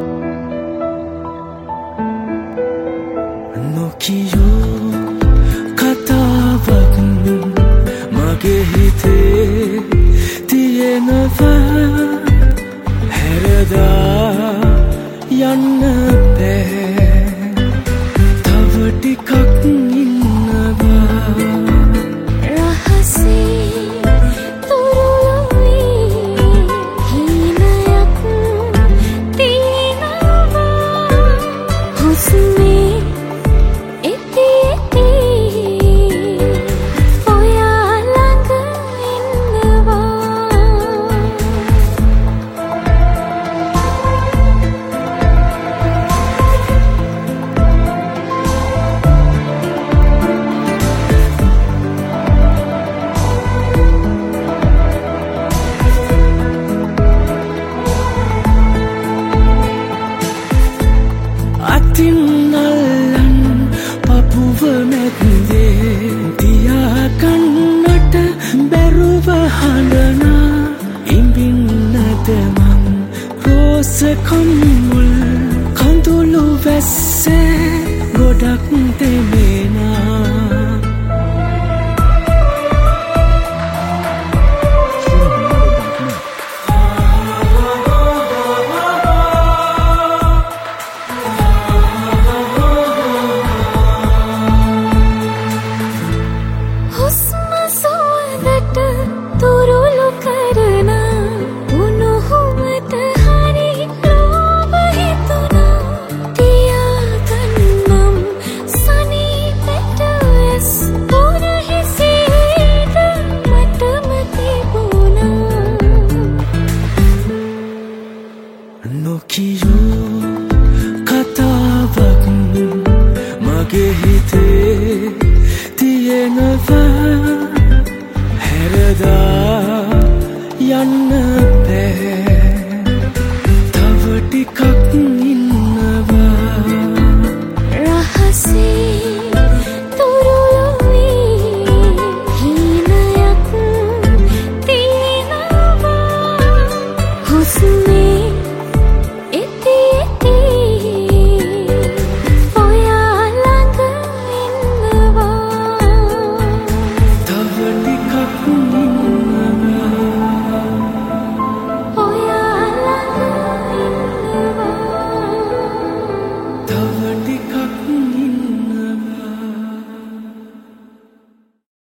නොකියෝ කතාවක් මගේ හිතේ තියෙනවා හැරදා යන්න බෑ තව ටිකක් ඉන්නවා රහසේ තුරුලුවේ හීනයක් තියෙනවා හුස්මේ අතින්නල්ලන් පපුව මැද්දේ තියාගන්නට බැරුව හඬනා ඉඹින්නද මං රෝස කම්මුල් කඳුළු වැස්සේ ගොඩක් දෙමෙනා නොකියෝ කතාවක් මගේ හිතේ තියෙනවා හැරදා යන්න බෑ තව ටිකක්